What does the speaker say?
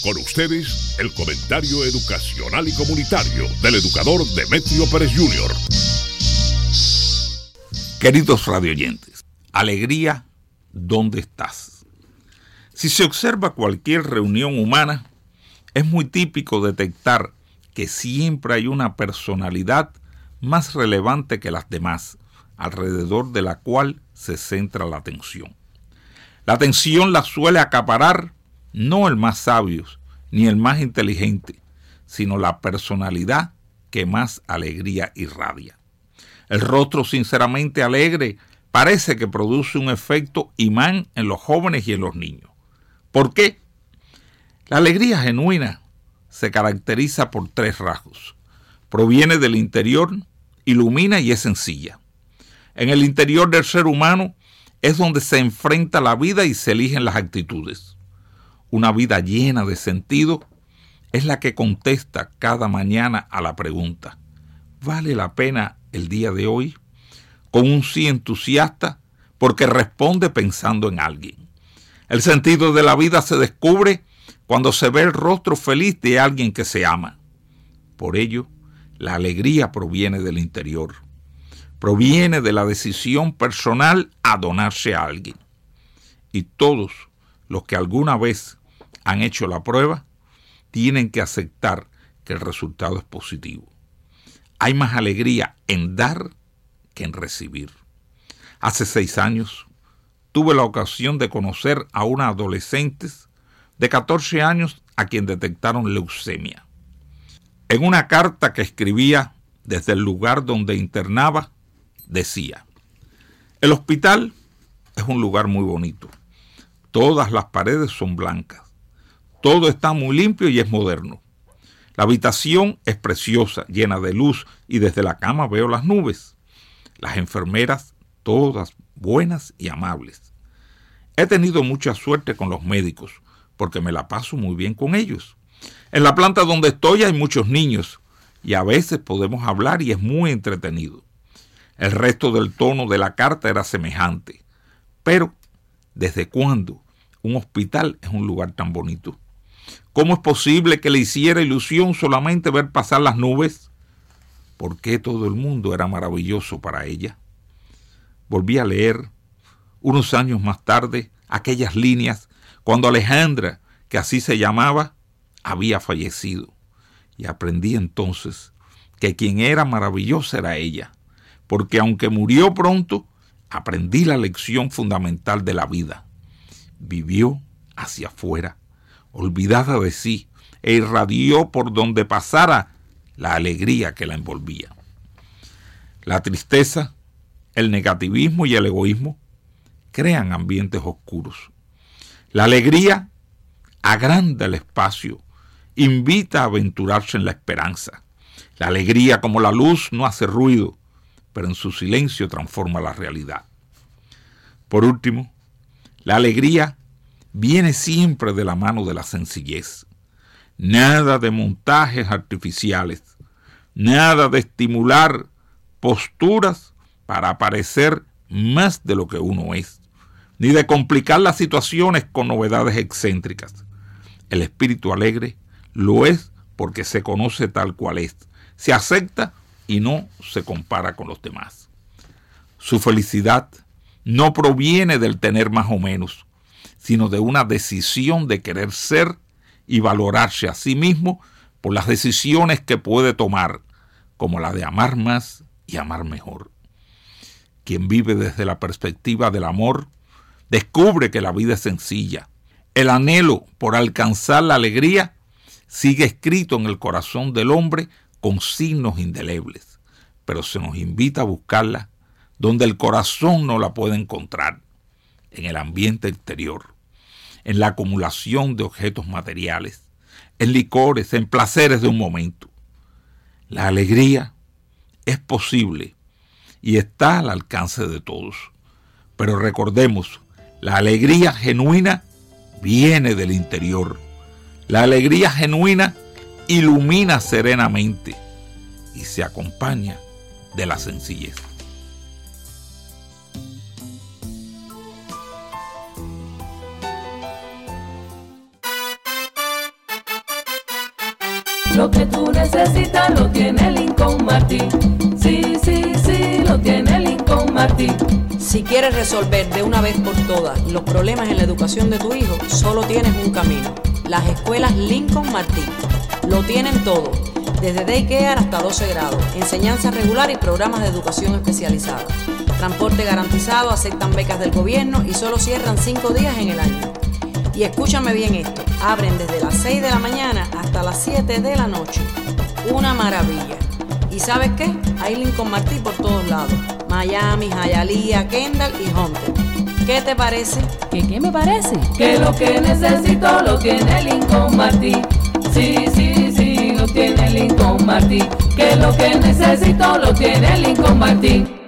Con ustedes, el comentario educacional y comunitario del educador Demetrio Pérez Jr. Queridos radioyentes, alegría, ¿dónde estás? Si se observa cualquier reunión humana, es muy típico detectar que siempre hay una personalidad más relevante que las demás, alrededor de la cual se centra la atención. La atención la suele acaparar no el más sabio ni el más inteligente, sino la personalidad que más alegría irradia. El rostro sinceramente alegre parece que produce un efecto imán en los jóvenes y en los niños. ¿Por qué? La alegría genuina se caracteriza por 3 rasgos. Proviene del interior, ilumina y es sencilla. En el interior del ser humano es donde se enfrenta la vida y se eligen las actitudes. Una vida llena de sentido es la que contesta cada mañana a la pregunta: ¿vale la pena el día de hoy? Con un sí entusiasta, porque responde pensando en alguien. El sentido de la vida se descubre cuando se ve el rostro feliz de alguien que se ama. Por ello, la alegría proviene del interior. Proviene de la decisión personal a donarse a alguien. Y todos los que alguna vez han hecho la prueba tienen que aceptar que el resultado es positivo. Hay más alegría en dar que en recibir. Hace 6 años tuve la ocasión de conocer a una adolescente de 14 años a quien detectaron leucemia. En una carta que escribía desde el lugar donde internaba, decía: el hospital es un lugar muy bonito. Todas las paredes son blancas. Todo está muy limpio y es moderno. La habitación es preciosa, llena de luz, y desde la cama veo las nubes. Las enfermeras, todas buenas y amables. He tenido mucha suerte con los médicos, porque me la paso muy bien con ellos. En la planta donde estoy hay muchos niños, y a veces podemos hablar y es muy entretenido. El resto del tono de la carta era semejante. Pero, ¿desde cuándo un hospital es un lugar tan bonito? ¿Cómo es posible que le hiciera ilusión solamente ver pasar las nubes? ¿Por qué todo el mundo era maravilloso para ella? Volví a leer, unos años más tarde, aquellas líneas cuando Alejandra, que así se llamaba, había fallecido. Y aprendí entonces que quien era maravillosa era ella, porque aunque murió pronto, aprendí la lección fundamental de la vida. Vivió hacia afuera, olvidada de sí, e irradió por donde pasara la alegría que la envolvía. La tristeza, el negativismo y el egoísmo crean ambientes oscuros. La alegría agranda el espacio, invita a aventurarse en la esperanza. La alegría, como la luz, no hace ruido, pero en su silencio transforma la realidad. Por último, la alegría viene siempre de la mano de la sencillez. Nada de montajes artificiales, nada de estimular posturas para parecer más de lo que uno es, ni de complicar las situaciones con novedades excéntricas. El espíritu alegre lo es porque se conoce tal cual es, se acepta y no se compara con los demás. Su felicidad no proviene del tener más o menos, sino de una decisión de querer ser y valorarse a sí mismo por las decisiones que puede tomar, como la de amar más y amar mejor. Quien vive desde la perspectiva del amor, descubre que la vida es sencilla. El anhelo por alcanzar la alegría sigue escrito en el corazón del hombre con signos indelebles, pero se nos invita a buscarla donde el corazón no la puede encontrar, en el ambiente exterior, en la acumulación de objetos materiales, en licores, en placeres de un momento. La alegría es posible y está al alcance de todos. Pero recordemos, la alegría genuina viene del interior. La alegría genuina ilumina serenamente y se acompaña de la sencillez. Lo que tú necesitas lo tiene Lincoln Martin. Sí, sí, sí, lo tiene Lincoln Martin. Si quieres resolver de una vez por todas los problemas en la educación de tu hijo, solo tienes un camino: las escuelas Lincoln Martin. Lo tienen todo, desde daycare hasta 12 grados, enseñanza regular y programas de educación especializada. Transporte garantizado, aceptan becas del gobierno y solo cierran 5 días en el año. Y escúchame bien esto, abren desde las 6 de la mañana hasta las 7 de la noche. Una maravilla. ¿Y sabes qué? Hay Lincoln Martin por todos lados: Miami, Hialeah, Kendall y Hunter. ¿Qué te parece? ¿Qué me parece? Que lo que necesito lo tiene Lincoln Martin. Sí, sí, sí, lo tiene Lincoln Martin. Que lo que necesito lo tiene Lincoln Martin.